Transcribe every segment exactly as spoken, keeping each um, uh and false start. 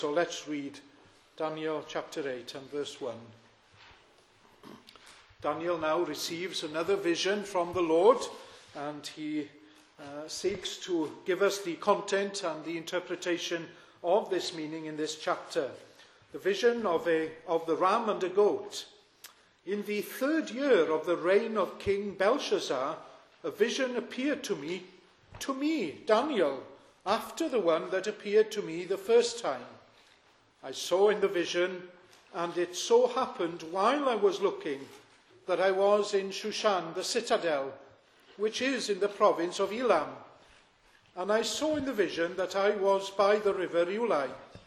So let's read Daniel chapter eight and verse one. Daniel now receives another vision from the Lord, and he uh, seeks to give us the content and the interpretation of this meaning in this chapter. The vision of, a, of the ram and a goat. In the third year of the reign of King Belshazzar, a vision appeared to me, to me, Daniel, after the one that appeared to me the first time. I saw in the vision, and it so happened while I was looking, that I was in Shushan, the citadel, which is in the province of Elam. And I saw in the vision that I was by the river Ulai.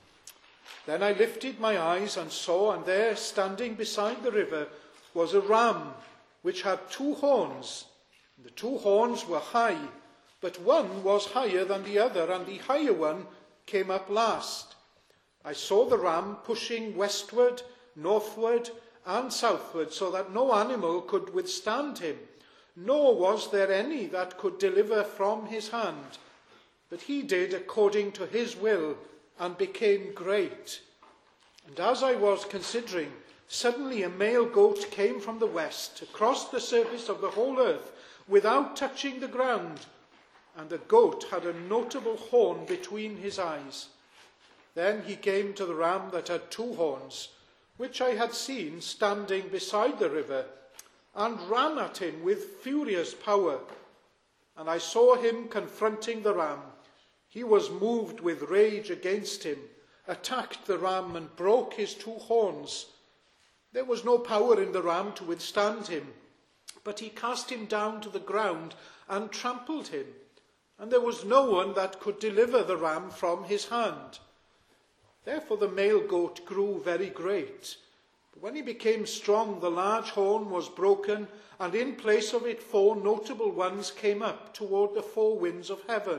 Then I lifted my eyes and saw, and there, standing beside the river, was a ram, which had two horns. The two horns were high, but one was higher than the other, and the higher one came up last. I saw the ram pushing westward, northward, and southward, so that no animal could withstand him, nor was there any that could deliver from his hand. But he did according to his will, and became great. And as I was considering, suddenly a male goat came from the west, across the surface of the whole earth, without touching the ground, and the goat had a notable horn between his eyes. Then he came to the ram that had two horns, which I had seen standing beside the river, and ran at him with furious power. And I saw him confronting the ram. He was moved with rage against him, attacked the ram, and broke his two horns. There was no power in the ram to withstand him, but he cast him down to the ground and trampled him, and there was no one that could deliver the ram from his hand. Therefore the male goat grew very great. But when he became strong, the large horn was broken, and in place of it four notable ones came up toward the four winds of heaven.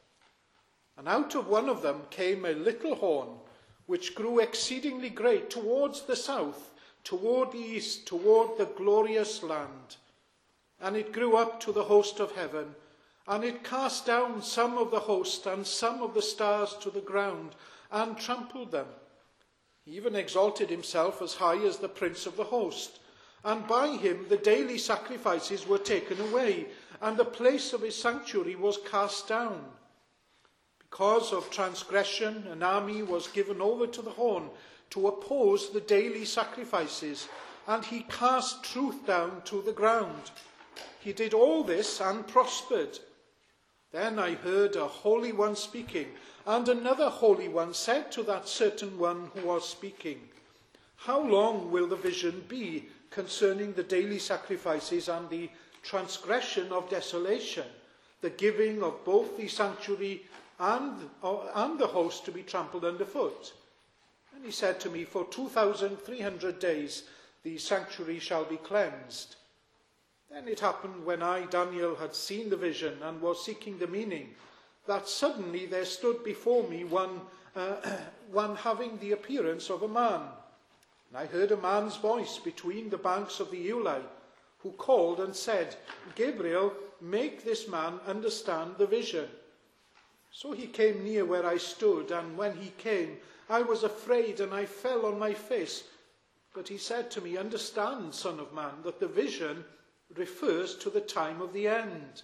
And out of one of them came a little horn, which grew exceedingly great towards the south, toward the east, toward the glorious land. And it grew up to the host of heaven, and it cast down some of the host and some of the stars to the ground, and trampled them. He even exalted himself as high as the prince of the host, and by him the daily sacrifices were taken away, and the place of his sanctuary was cast down. Because of transgression, an army was given over to the horn to oppose the daily sacrifices, and he cast truth down to the ground. He did all this and prospered. Then I heard a holy one speaking, and another holy one said to that certain one who was speaking, How long will the vision be concerning the daily sacrifices and the transgression of desolation, the giving of both the sanctuary and, uh, and the host to be trampled underfoot? And he said to me, For two thousand three hundred days the sanctuary shall be cleansed. Then it happened, when I, Daniel, had seen the vision and was seeking the meaning, that suddenly there stood before me one, uh, one having the appearance of a man. And I heard a man's voice between the banks of the Ulai, who called and said, Gabriel, make this man understand the vision. So he came near where I stood, and when he came, I was afraid, and I fell on my face. But he said to me, Understand, Son of Man, that the vision refers to the time of the end.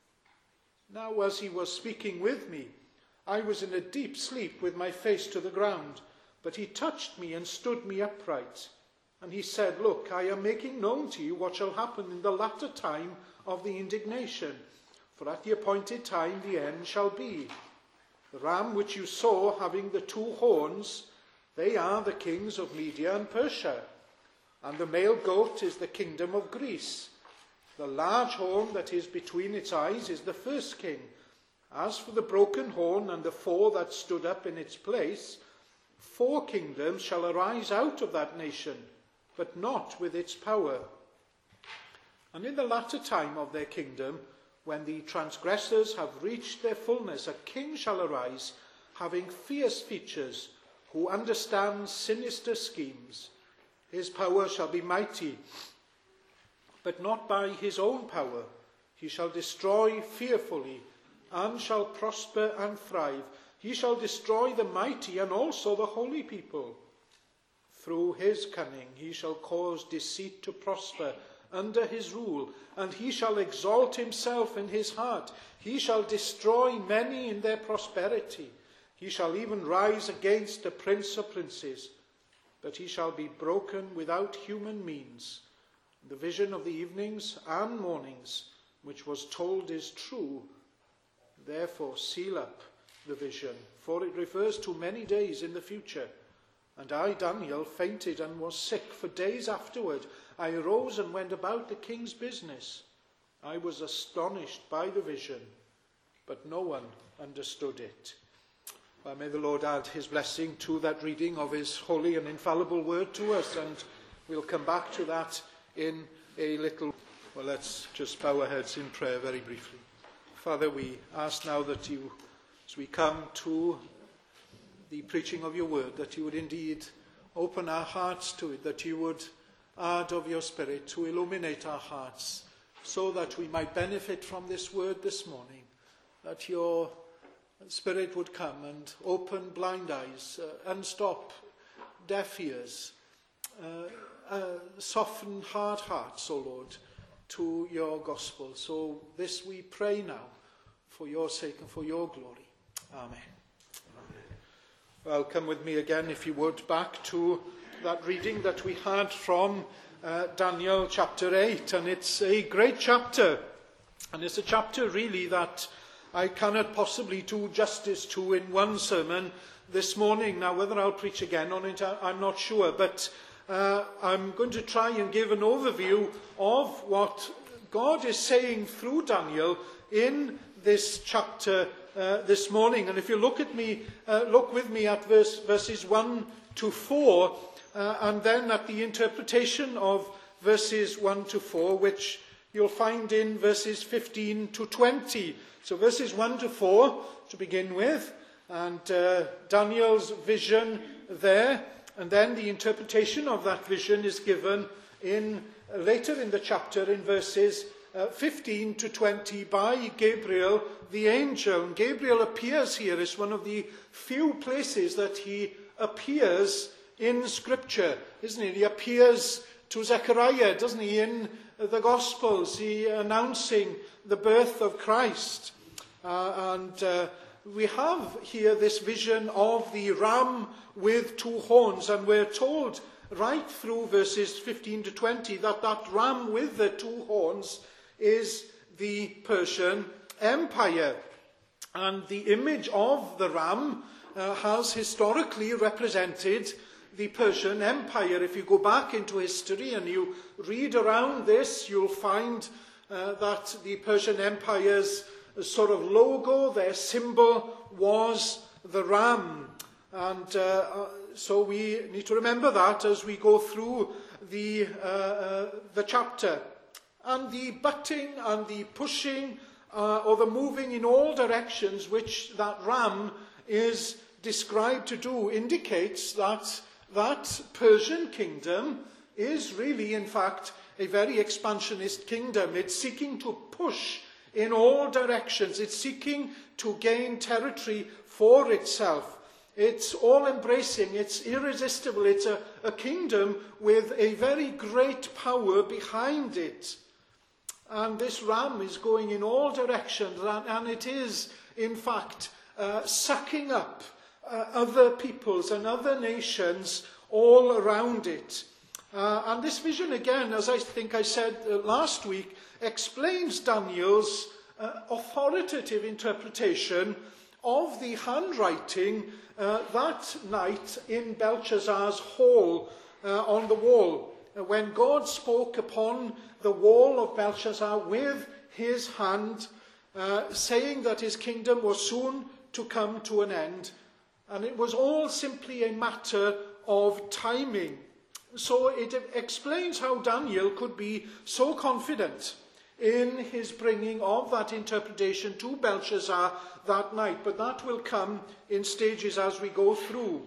Now as he was speaking with me, I was in a deep sleep with my face to the ground, but he touched me and stood me upright. And he said, Look, I am making known to you what shall happen in the latter time of the indignation, for at the appointed time the end shall be. The ram which you saw having the two horns, they are the kings of Media and Persia, and the male goat is the kingdom of Greece. The large horn that is between its eyes is the first king. As for the broken horn and the four that stood up in its place, four kingdoms shall arise out of that nation, but not with its power. And in the latter time of their kingdom, when the transgressors have reached their fullness, a king shall arise, having fierce features, who understands sinister schemes. His power shall be mighty, but not by his own power. He shall destroy fearfully, and shall prosper and thrive, He shall destroy the mighty and also the holy people. Through his cunning he shall cause deceit to prosper under his rule, and he shall exalt himself in his heart. He shall destroy many in their prosperity. He shall even rise against the prince of princes, but he shall be broken without human means. The vision of the evenings and mornings, which was told, is true. Therefore seal up the vision, for it refers to many days in the future. And I, Daniel, fainted and was sick for days afterward. I arose and went about the king's business. I was astonished by the vision, but no one understood it. Well, may the Lord add his blessing to that reading of his holy and infallible word to us, and we'll come back to that in a little. Well, let's just bow our heads in prayer very briefly. Father, we ask now that you, as we come to the preaching of your word, that you would indeed open our hearts to it, that you would add of your Spirit to illuminate our hearts, so that we might benefit from this word this morning, that your Spirit would come and open blind eyes, uh, unstop deaf ears, uh, uh, soften hard hearts, O Lord, to your gospel. So this we pray now for your sake and for your glory. Amen. Well, come with me again, if you would, back to that reading that we had from uh, Daniel chapter eight. And it's a great chapter. And it's a chapter really that I cannot possibly do justice to in one sermon this morning. Now, whether I'll preach again on it, I'm not sure. But uh, I'm going to try and give an overview of what God is saying through Daniel in this chapter uh, this morning. And if you look at me, uh, look with me at verse, verses one to four, uh, and then at the interpretation of verses one to four, which you'll find in verses fifteen to twenty. So verses one to four to begin with, and uh, Daniel's vision there, and then the interpretation of that vision is given in uh, later in the chapter in verses uh, fifteen to twenty by Gabriel the angel. And Gabriel appears here as one of the few places that he appears in Scripture, isn't he? He appears to Zechariah, doesn't he, in the Gospels, he announcing the birth of Christ. Uh, and uh, we have here this vision of the ram with two horns, and we're told right through verses fifteen to twenty that that ram with the two horns is the Persian Empire. And the image of the ram uh, has historically represented the Persian Empire. If you go back into history and you read around this, you'll find uh, that the Persian Empire's sort of logo, their symbol, was the ram. And uh, so we need to remember that as we go through the, uh, uh, the chapter. And the butting and the pushing uh, or the moving in all directions which that ram is described to do indicates that that Persian kingdom is really, in fact, a very expansionist kingdom. It's seeking to push in all directions. It's seeking to gain territory for itself. It's all-embracing. It's irresistible. It's a, a kingdom with a very great power behind it. And this ram is going in all directions, and, and it is, in fact, uh, sucking up uh, other peoples and other nations all around it. Uh, and this vision, again, as I think I said uh, last week, explains Daniel's uh, authoritative interpretation of the handwriting uh, that night in Belshazzar's hall uh, on the wall, uh, when God spoke upon the wall of Belshazzar with his hand, uh, saying that his kingdom was soon to come to an end. And it was all simply a matter of timing. So it explains how Daniel could be so confident in his bringing of that interpretation to Belshazzar that night. But that will come in stages as we go through.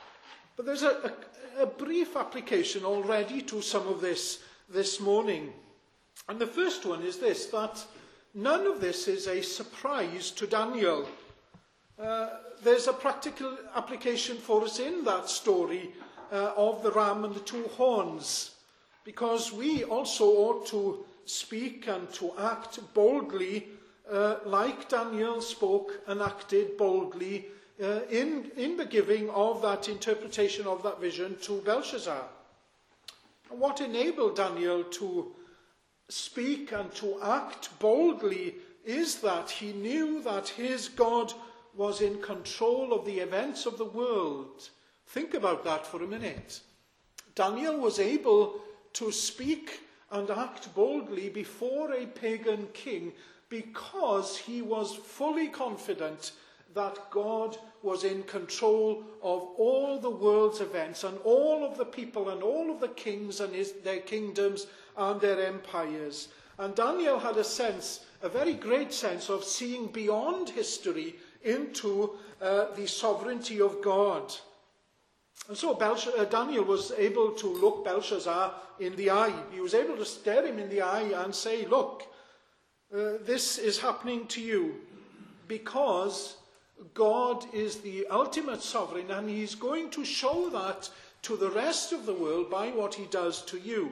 But there's a, a, a brief application already to some of this this morning. And the first one is this, that none of this is a surprise to Daniel. Uh, there's a practical application for us in that story uh, of the ram and the two horns, because we also ought to speak and to act boldly uh, like Daniel spoke and acted boldly uh, in, in the giving of that interpretation of that vision to Belshazzar. And what enabled Daniel to speak and to act boldly is that he knew that his God was in control of the events of the world. Think about that for a minute. Daniel was able to speak and act boldly before a pagan king because he was fully confident that God was in control of all the world's events and all of the people and all of the kings and his, their kingdoms and their empires. And Daniel had a sense, a very great sense of seeing beyond history into uh, the sovereignty of God. And so Belsh- uh, Daniel was able to look Belshazzar in the eye. He was able to stare him in the eye and say, look, uh, this is happening to you because God is the ultimate sovereign, and he's going to show that to the rest of the world by what he does to you.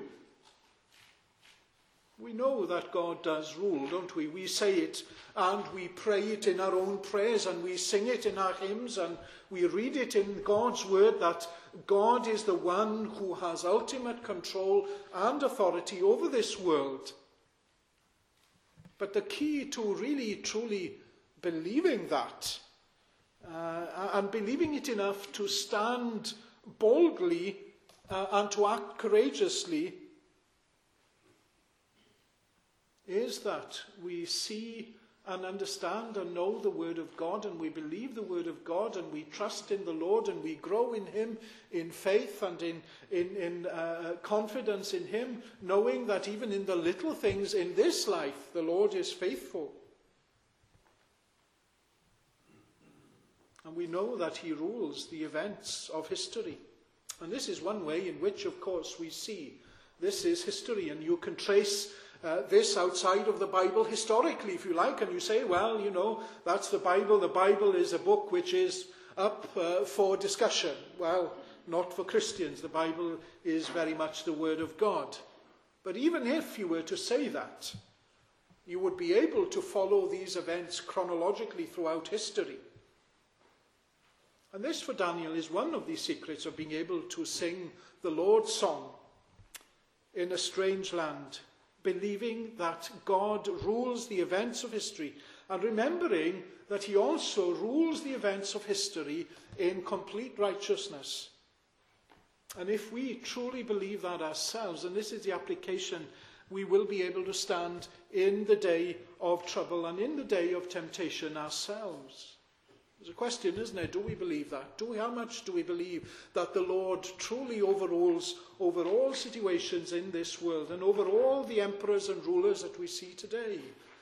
We know that God does rule, don't we? We say it and we pray it in our own prayers and we sing it in our hymns and we read it in God's word that God is the one who has ultimate control and authority over this world. But the key to really, truly believing that uh, and believing it enough to stand boldly uh, and to act courageously is that we see and understand and know the Word of God, and we believe the Word of God, and we trust in the Lord, and we grow in Him in faith and in, in, in uh, confidence in Him, knowing that even in the little things in this life, the Lord is faithful. And we know that He rules the events of history. And this is one way in which, of course, we see this is history, and you can trace Uh, this outside of the Bible historically, if you like, and you say, well, you know, that's the Bible. The Bible is a book which is up uh, for discussion. Well, not for Christians. The Bible is very much the Word of God. But even if you were to say that, you would be able to follow these events chronologically throughout history. And this, for Daniel, is one of the secrets of being able to sing the Lord's song in a strange land, believing that God rules the events of history and remembering that he also rules the events of history in complete righteousness. And if we truly believe that ourselves, and this is the application, we will be able to stand in the day of trouble and in the day of temptation ourselves. There's a question, isn't there? Do we believe that? Do we, how much do we believe that the Lord truly overrules over all situations in this world and over all the emperors and rulers that we see today?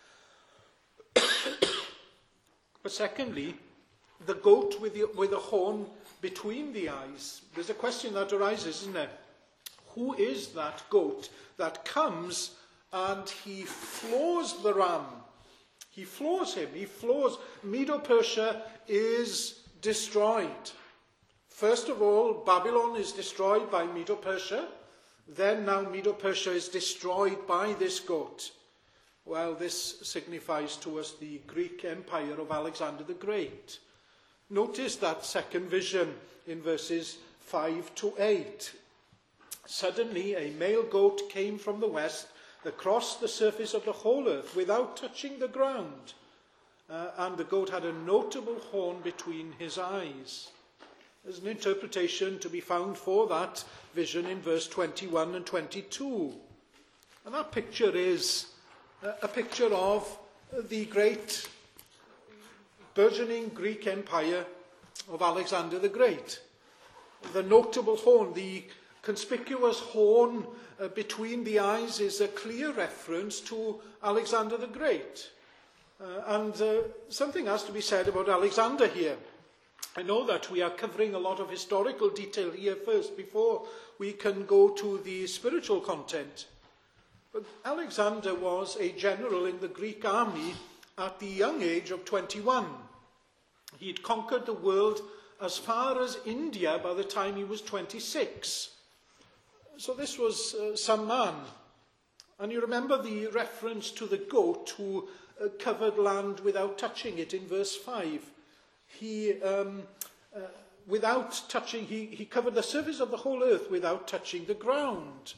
But secondly, the goat with the, with a horn between the eyes. There's a question that arises, isn't there? Who is that goat that comes and he floors the ram? He floors him. He floors. Medo-Persia is destroyed. First of all, Babylon is destroyed by Medo-Persia. Then now Medo-Persia is destroyed by this goat. Well, this signifies to us the Greek Empire of Alexander the Great. Notice that second vision in verses five to eight. Suddenly a male goat came from the west across the surface of the whole earth without touching the ground. Uh, and the goat had a notable horn between his eyes. There's an interpretation to be found for that vision in verse twenty-one and twenty-two. And that picture is uh, a picture of the great burgeoning Greek empire of Alexander the Great. The notable horn, the conspicuous horn uh, between the eyes is a clear reference to Alexander the Great. Uh, and uh, something has to be said about Alexander here. I know that we are covering a lot of historical detail here first before we can go to the spiritual content. But Alexander was a general in the Greek army at the young age of twenty-one. He'd conquered the world as far as India by the time he was twenty-six. So this was uh, some man. And you remember the reference to the goat who uh, covered land without touching it in verse five. He, um, uh, without touching, he, he covered the surface of the whole earth without touching the ground.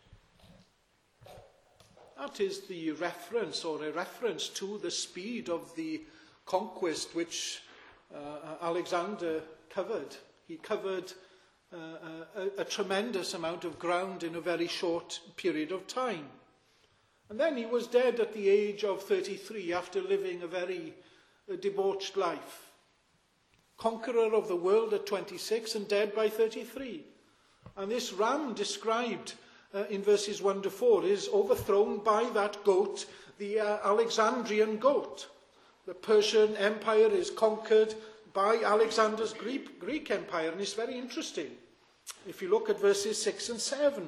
That is the reference or a reference to the speed of the conquest which uh, Alexander covered. He covered uh, a, a tremendous amount of ground in a very short period of time. And then he was dead at the age of thirty-three after living a very uh, debauched life. Conqueror of the world at twenty-six and dead by thirty-three. And this ram described uh, in verses one to four is overthrown by that goat, the uh, Alexandrian goat. The Persian Empire is conquered by Alexander's Greek, Greek Empire, and it's very interesting. If you look at verses six and seven,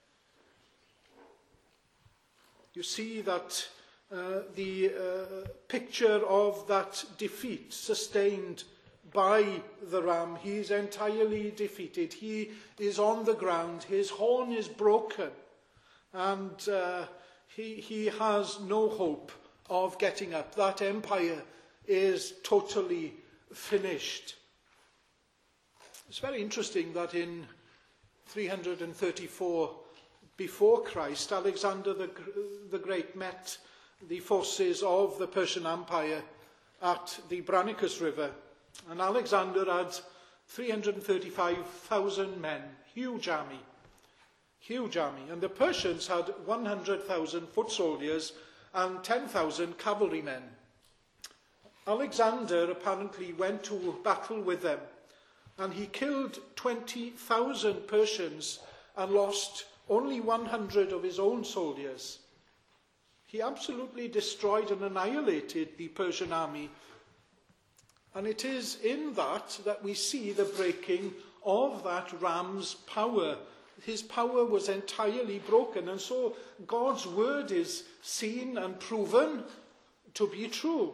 you see that uh, the uh, picture of that defeat sustained by the ram. He is entirely defeated. He is on the ground. His horn is broken. And uh, he, he has no hope of getting up. That empire is totally finished. It's very interesting that in three hundred thirty-four before Christ, Alexander the, the Great met the forces of the Persian Empire at the Branicus River. And Alexander had three hundred thirty-five thousand men, huge army, huge army. And the Persians had one hundred thousand foot soldiers and ten thousand cavalrymen. Alexander apparently went to battle with them, and he killed twenty thousand Persians and lost only one hundred of his own soldiers. He absolutely destroyed and annihilated the Persian army. And it is in that that we see the breaking of that ram's power. His power was entirely broken, and so God's word is seen and proven to be true.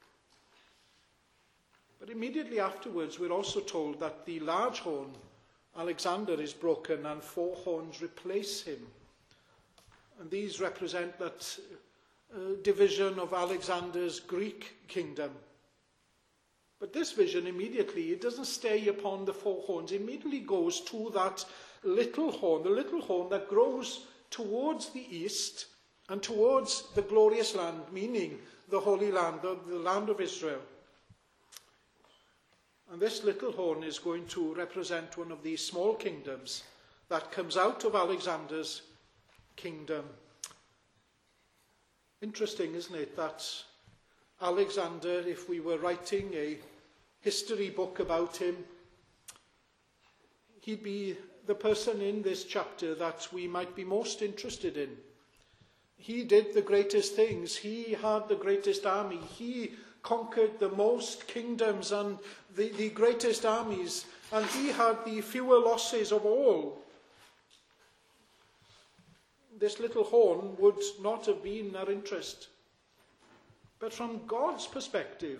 But immediately afterwards, we're also told that the large horn, Alexander, is broken and four horns replace him. And these represent that uh, division of Alexander's Greek kingdom. But this vision immediately, it doesn't stay upon the four horns. It immediately goes to that little horn, the little horn that grows towards the east and towards the glorious land, meaning the Holy Land, the, the land of Israel. And this little horn is going to represent one of these small kingdoms that comes out of Alexander's kingdom. Interesting, isn't it, that Alexander, if we were writing a history book about him, he'd be the person in this chapter that we might be most interested in. He did the greatest things. He had the greatest army. He conquered the most kingdoms and the, the greatest armies, and he had the fewer losses of all. This little horn would not have been our interest. But from God's perspective,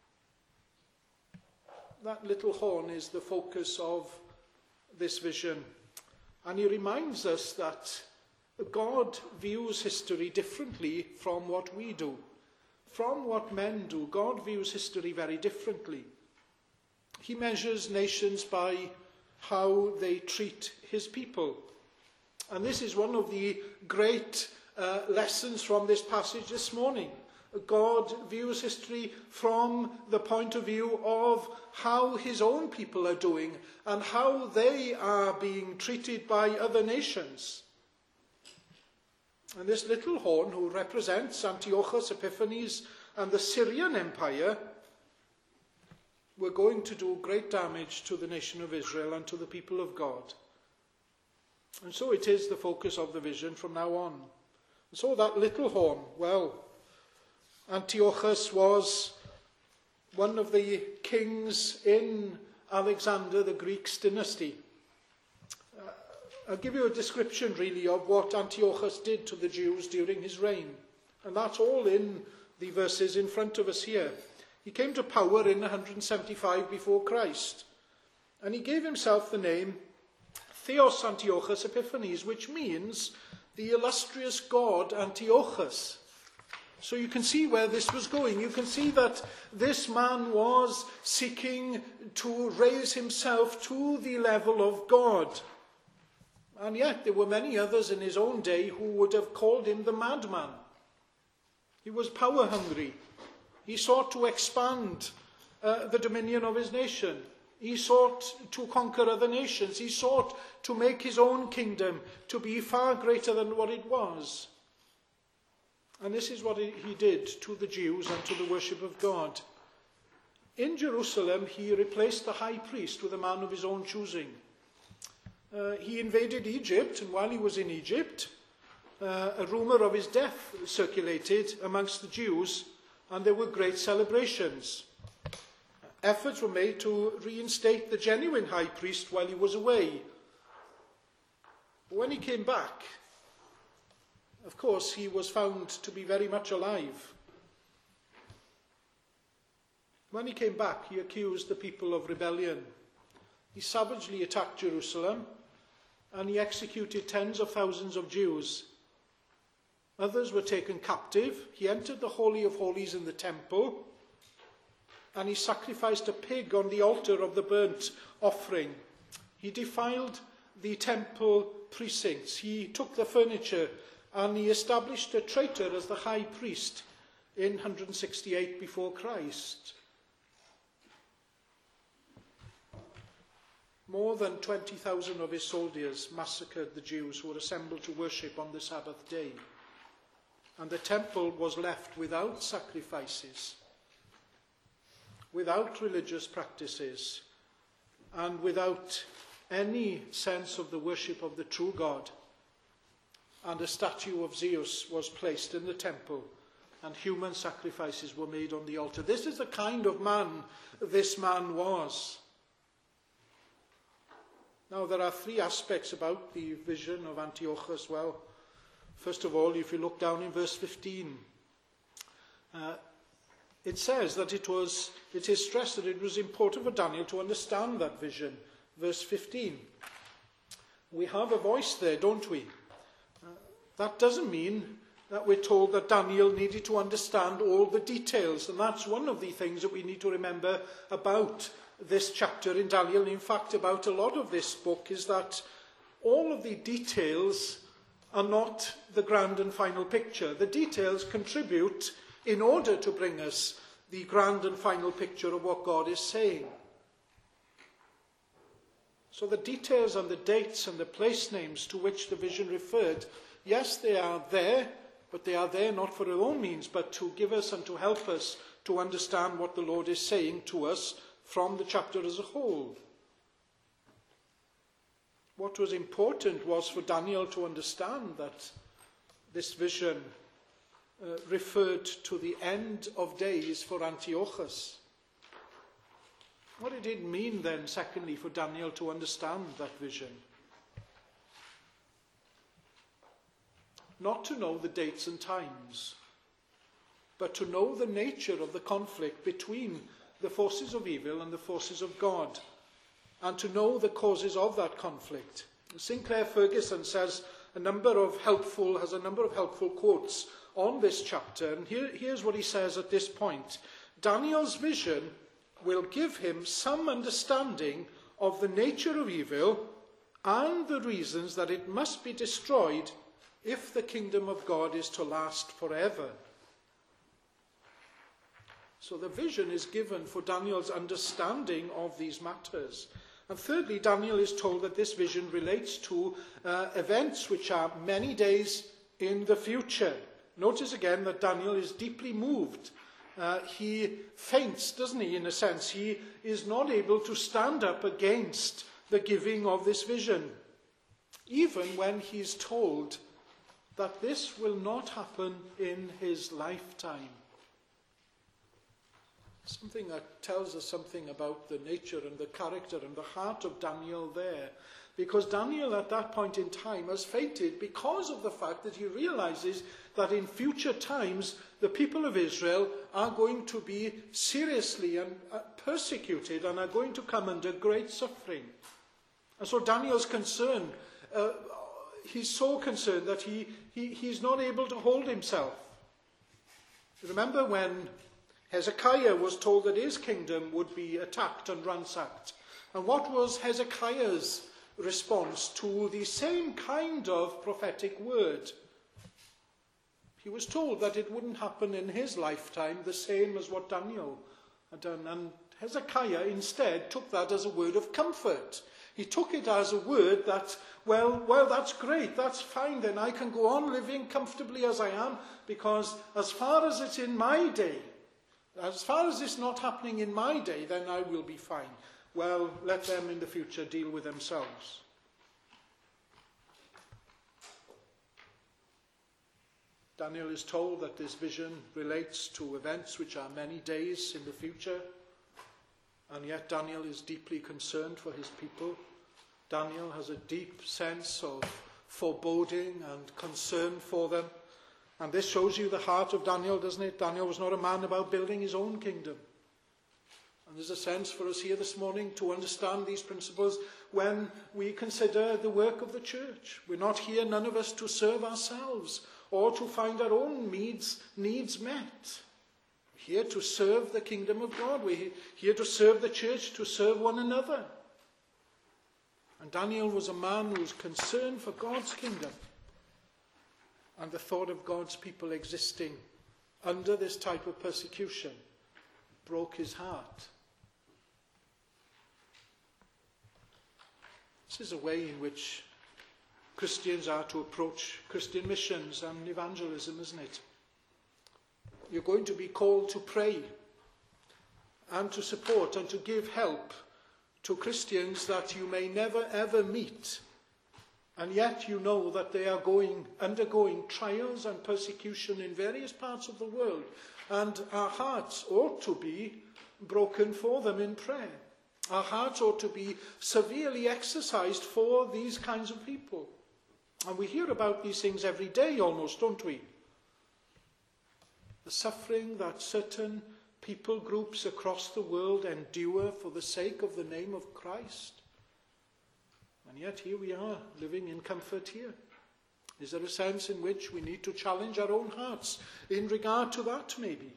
that little horn is the focus of this vision. And he reminds us that God views history differently from what we do. From what men do, God views history very differently. He measures nations by how they treat his people. And this is one of the great uh, lessons from this passage this morning. God views history from the point of view of how his own people are doing and how they are being treated by other nations. And this little horn, who represents Antiochus Epiphanes and the Syrian Empire, were going to do great damage to the nation of Israel and to the people of God. And so it is the focus of the vision from now on. And so that little horn, well, Antiochus was one of the kings in Alexander the Greek's dynasty. Uh, I'll give you a description really of what Antiochus did to the Jews during his reign. And that's all in the verses in front of us here. He came to power in one hundred seventy-five before Christ, and he gave himself the name Theos Antiochus Epiphanes, which means the illustrious god Antiochus. So you can see where this was going. You can see that this man was seeking to raise himself to the level of God. And yet there were many others in his own day who would have called him the madman. He was power hungry. He sought to expand uh, the dominion of his nation. He sought to conquer other nations. He sought to make his own kingdom to be far greater than what it was. And this is what he did to the Jews and to the worship of God. In Jerusalem, he replaced the high priest with a man of his own choosing. Uh, he invaded Egypt, and while he was in Egypt, uh, a rumor of his death circulated amongst the Jews, and there were great celebrations. Efforts were made to reinstate the genuine high priest while he was away. But when he came back, of course, he was found to be very much alive. When he came back, he accused the people of rebellion. He savagely attacked Jerusalem, and he executed tens of thousands of Jews. Others were taken captive. He entered the Holy of Holies in the temple, and he sacrificed a pig on the altar of the burnt offering. He defiled the temple precincts. He took the furniture, and he established a traitor as the high priest in one hundred sixty-eight before Christ. More than twenty thousand of his soldiers massacred the Jews who were assembled to worship on the Sabbath day. And the temple was left without sacrifices, without religious practices, and without any sense of the worship of the true God. And a statue of Zeus was placed in the temple, and human sacrifices were made on the altar. This is the kind of man this man was. Now, there are three aspects about the vision of Antiochus. Well, first of all, if you look down in verse fifteen, uh, it says that it was, it is stressed that it was important for Daniel to understand that vision. Verse fifteen. We have a voice there, don't we? Uh, that doesn't mean that we're told that Daniel needed to understand all the details, and that's one of the things that we need to remember about this chapter in Daniel, and in fact about a lot of this book, is that all of the details are not the grand and final picture. The details contribute in order to bring us the grand and final picture of what God is saying. So the details and the dates and the place names to which the vision referred, yes, they are there, but they are there not for our own means, but to give us and to help us to understand what the Lord is saying to us from the chapter as a whole. What was important was for Daniel to understand that this vision uh, referred to the end of days for Antiochus. What did it mean then, secondly, for Daniel to understand that vision? Not to know the dates and times, but to know the nature of the conflict between the forces of evil and the forces of God, and to know the causes of that conflict. Sinclair Ferguson says a number of helpful, has a number of helpful quotes on this chapter, and here, here's what he says at this point. Daniel's vision will give him some understanding of the nature of evil and the reasons that it must be destroyed if the kingdom of God is to last forever. So the vision is given for Daniel's understanding of these matters. And thirdly, Daniel is told that this vision relates to uh, events which are many days in the future. Notice again that Daniel is deeply moved. Uh, he faints, doesn't he, in a sense. He is not able to stand up against the giving of this vision, even when he is told that this will not happen in his lifetime. Something that tells us something about the nature and the character and the heart of Daniel there. Because Daniel at that point in time has fainted because of the fact that he realizes that in future times the people of Israel are going to be seriously and persecuted and are going to come under great suffering. And so Daniel's concerned, uh, he's so concerned that he, he, he's not able to hold himself. Remember when Hezekiah was told that his kingdom would be attacked and ransacked? And what was Hezekiah's response to the same kind of prophetic word? He was told that it wouldn't happen in his lifetime, the same as what Daniel had done. And Hezekiah instead took that as a word of comfort. He took it as a word that, well, well, that's great, that's fine, then I can go on living comfortably as I am, because as far as it's in my day, as far as it's not happening in my day, then I will be fine. Well, let them in the future deal with themselves. Daniel is told that this vision relates to events which are many days in the future, and yet Daniel is deeply concerned for his people. Daniel has a deep sense of foreboding and concern for them. And this shows you the heart of Daniel, doesn't it? Daniel was not a man about building his own kingdom. And there's a sense for us here this morning to understand these principles when we consider the work of the church. We're not here, none of us, to serve ourselves or to find our own needs, needs met. We're here to serve the kingdom of God. We're here to serve the church, to serve one another. And Daniel was a man who was concerned for God's kingdom and the thought of God's people existing under this type of persecution broke his heart. This is a way in which Christians are to approach Christian missions and evangelism, isn't it? You're going to be called to pray and to support and to give help to Christians that you may never ever meet, and yet you know that they are going undergoing trials and persecution in various parts of the world, and our hearts ought to be broken for them in prayer. Our hearts ought to be severely exercised for these kinds of people. And we hear about these things every day almost, don't we? The suffering that certain people groups across the world endure for the sake of the name of Christ. And yet here we are, living in comfort here. Is there a sense in which we need to challenge our own hearts in regard to that, maybe?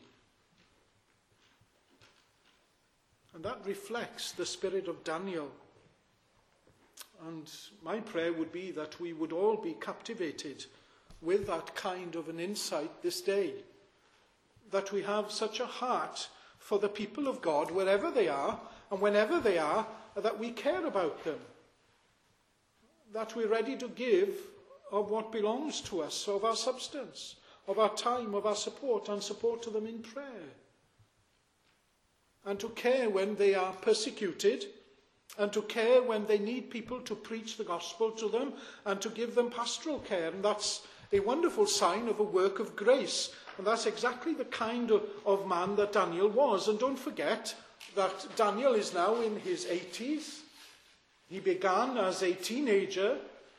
And that reflects the spirit of Daniel. And my prayer would be that we would all be captivated with that kind of an insight this day. That we have such a heart for the people of God, wherever they are, and whenever they are, that we care about them. That we're ready to give of what belongs to us, of our substance, of our time, of our support, and support to them in prayer. And to care when they are persecuted, and to care when they need people to preach the gospel to them, and to give them pastoral care. And that's a wonderful sign of a work of grace. And that's exactly the kind of, of man that Daniel was. And don't forget that Daniel is now in his eighties. He began as a teenager,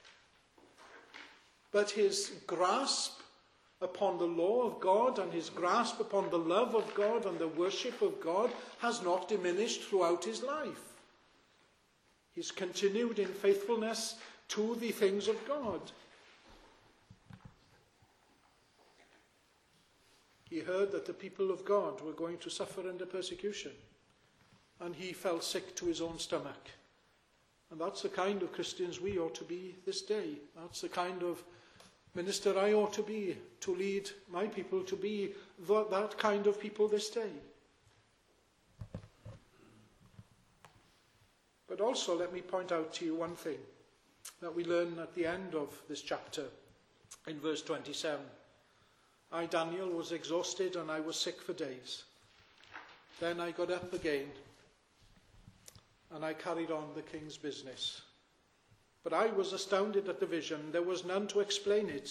but his grasp upon the law of God and his grasp upon the love of God and the worship of God has not diminished throughout his life. He's continued in faithfulness to the things of God. He heard that the people of God were going to suffer under persecution, and he felt sick to his own stomach. And that's the kind of Christians we ought to be this day. That's the kind of minister I ought to be, to lead my people to be that kind of people this day. But also let me point out to you one thing that we learn at the end of this chapter in verse twenty-seven. I, Daniel, was exhausted and I was sick for days. Then I got up again and I carried on the king's business. But I was astounded at the vision. There was none to explain it.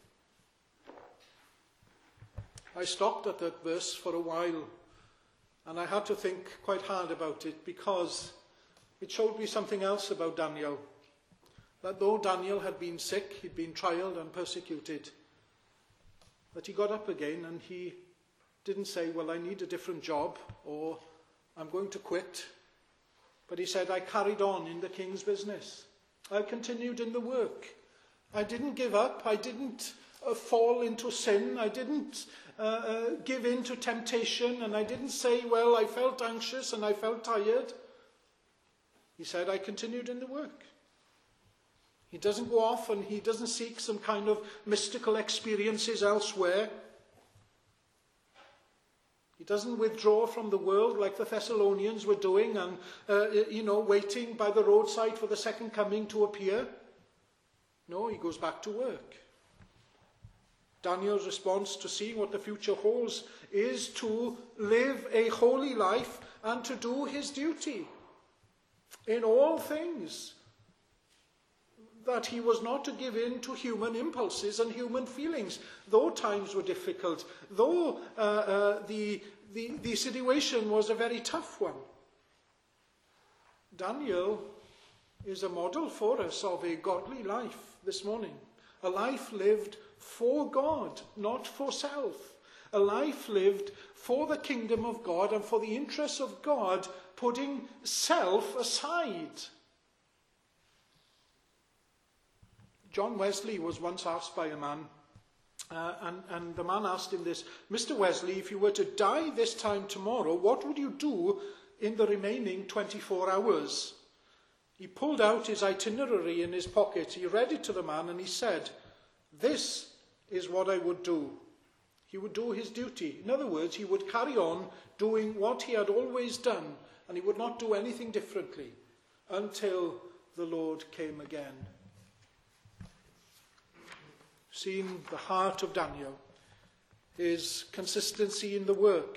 I stopped at that verse for a while, and I had to think quite hard about it, because it showed me something else about Daniel. that though Daniel had been sick, he'd been trialed and persecuted, that he got up again and he didn't say, well, I need a different job, or I'm going to quit. But he said, I carried on in the king's business. I continued in the work. I didn't give up. I didn't uh, fall into sin. I didn't uh, uh, give in to temptation. And I didn't say, well, I felt anxious and I felt tired. He said, I continued in the work. He doesn't go off and he doesn't seek some kind of mystical experiences elsewhere. He doesn't withdraw from the world like the Thessalonians were doing and, uh, you know, waiting by the roadside for the second coming to appear. No, he goes back to work. Daniel's response to seeing what the future holds is to live a holy life and to do his duty in all things. That he was not to give in to human impulses and human feelings, though times were difficult, though uh, uh, the, the, the situation was a very tough one. Daniel is a model for us of a godly life this morning, a life lived for God, not for self, a life lived for the kingdom of God and for the interests of God, putting self aside. John Wesley was once asked by a man, uh, and, and the man asked him this, Mister Wesley, if you were to die this time tomorrow, what would you do in the remaining twenty-four hours? He pulled out his itinerary in his pocket, he read it to the man, and he said, this is what I would do. He would do his duty. In other words, he would carry on doing what he had always done, and he would not do anything differently until the Lord came again. Seeing the heart of Daniel, his consistency in the work.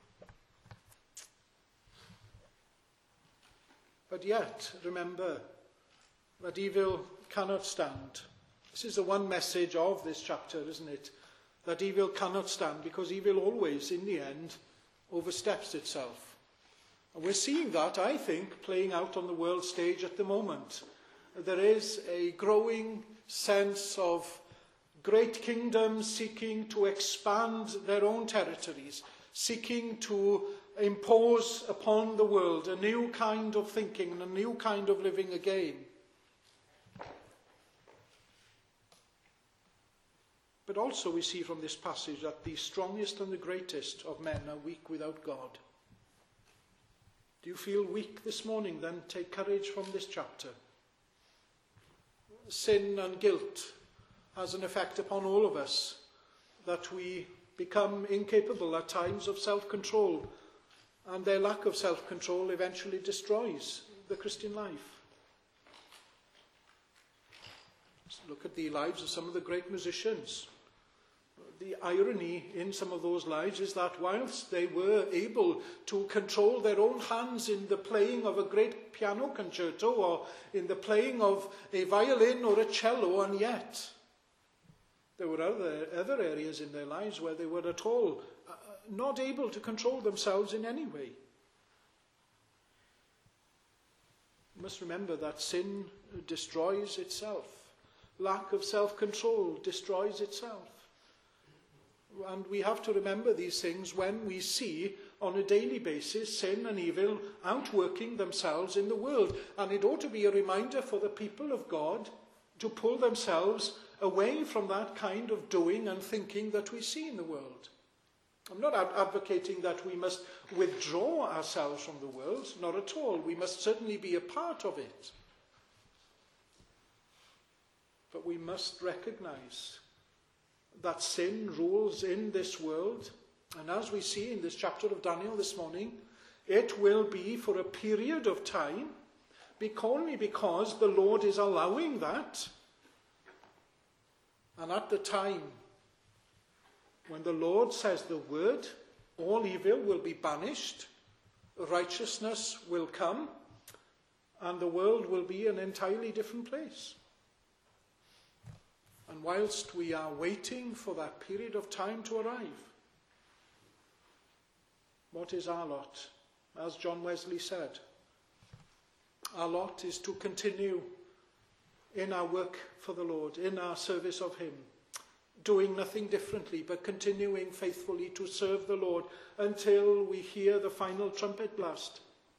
But yet, remember that evil cannot stand. This is the one message of this chapter, isn't it? That evil cannot stand, because evil always, in the end, oversteps itself. And we're seeing that, I think, playing out on the world stage at the moment. There is a growing sense of great kingdoms seeking to expand their own territories, seeking to impose upon the world a new kind of thinking and a new kind of living again. But also we see from this passage that the strongest and the greatest of men are weak without God. Do you feel weak this morning? Then take courage from this chapter. Sin and guilt has an effect upon all of us, that we become incapable at times of self-control, and their lack of self-control eventually destroys the Christian life. Let's look at the lives of some of the great musicians. The irony in some of those lives is that whilst they were able to control their own hands in the playing of a great piano concerto or in the playing of a violin or a cello, and yet there were other, other areas in their lives where they were at all uh, not able to control themselves in any way. You must remember that sin destroys itself. Lack of self-control destroys itself. And we have to remember these things when we see on a daily basis sin and evil outworking themselves in the world. And it ought to be a reminder for the people of God to pull themselves away from that kind of doing and thinking that we see in the world. I'm not ad- advocating that we must withdraw ourselves from the world, not at all. We must certainly be a part of it. But we must recognize that sin rules in this world, and as we see in this chapter of Daniel this morning, it will be for a period of time, only because the Lord is allowing that. And at the time when the Lord says the word, all evil will be banished, righteousness will come, and the world will be an entirely different place. And whilst we are waiting for that period of time to arrive, what is our lot? As John Wesley said, our lot is to continue in our work for the Lord, in our service of him, doing nothing differently, but continuing faithfully to serve the Lord until we hear the final trumpet blast.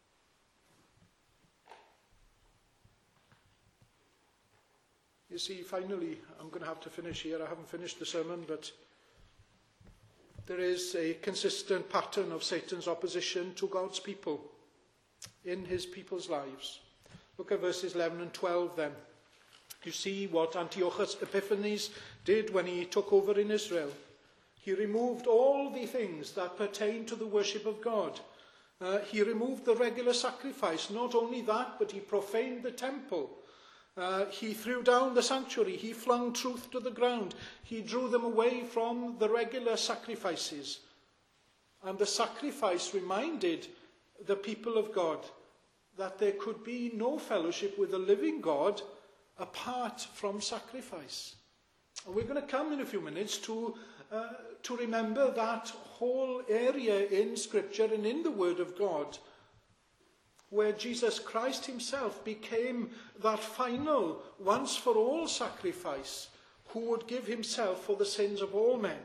You see, finally, I'm going to have to finish here. I haven't finished the sermon, but there is a consistent pattern of Satan's opposition to God's people in his people's lives. Look at verses eleven and twelve then. You see what Antiochus Epiphanes did when he took over in Israel. He removed all the things that pertain to the worship of God. Uh, he removed the regular sacrifice. Not only that, but he profaned the temple. Uh, he threw down the sanctuary. He flung truth to the ground. He drew them away from the regular sacrifices. And the sacrifice reminded the people of God that there could be no fellowship with the living God apart from sacrifice. And we're going to come in a few minutes to, uh, to remember that whole area in Scripture and in the Word of God where Jesus Christ himself became that final, once for all sacrifice, who would give himself for the sins of all men.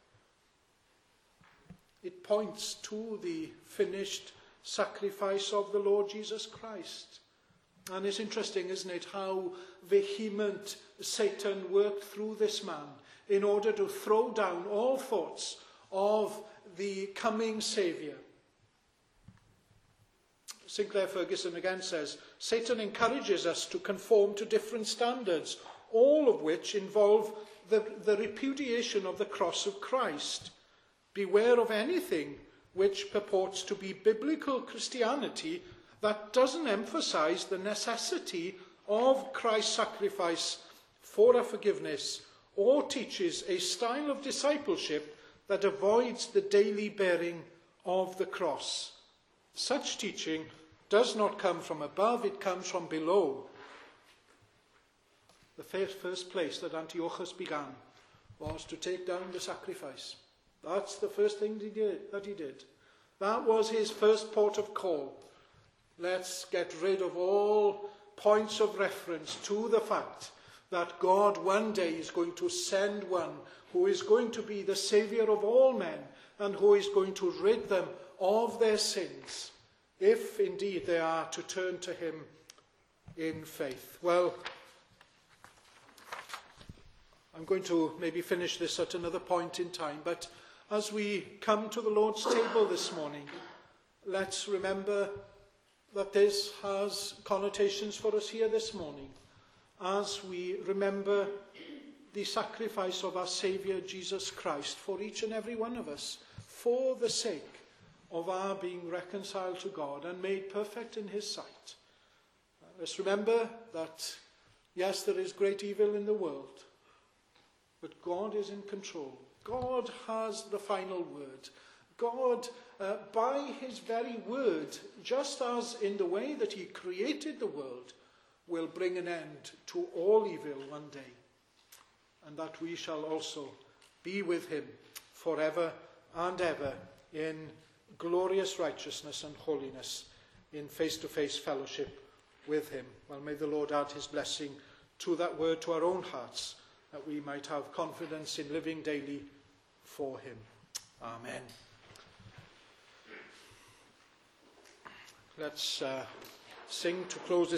It points to the finished sacrifice of the Lord Jesus Christ. And it's interesting, isn't it, how vehement Satan worked through this man in order to throw down all thoughts of the coming Saviour. Sinclair Ferguson again says, Satan encourages us to conform to different standards, all of which involve the, the repudiation of the cross of Christ. Beware of anything which purports to be biblical Christianity that doesn't emphasize the necessity of Christ's sacrifice for our forgiveness, or teaches a style of discipleship that avoids the daily bearing of the cross. Such teaching does not come from above, it comes from below. The first place that Antiochus began was to take down the sacrifice. That's the first thing he did, that he did. That was his first port of call. Let's get rid of all points of reference to the fact that God one day is going to send one who is going to be the Saviour of all men and who is going to rid them of their sins, if indeed they are to turn to him in faith. Well, I'm going to maybe finish this at another point in time, but as we come to the Lord's table this morning, let's remember that this has connotations for us here this morning, as we remember the sacrifice of our Saviour Jesus Christ for each and every one of us, for the sake of our being reconciled to God and made perfect in his sight. Let's remember that, yes, there is great evil in the world, but God is in control. God has the final word. God, uh, by his very word, just as in the way that he created the world, will bring an end to all evil one day, and that we shall also be with him forever and ever in glorious righteousness and holiness, in face-to-face fellowship with him. Well, may the Lord add his blessing to that word to our own hearts, that we might have confidence in living daily for him. Amen. Let's uh, sing to close this.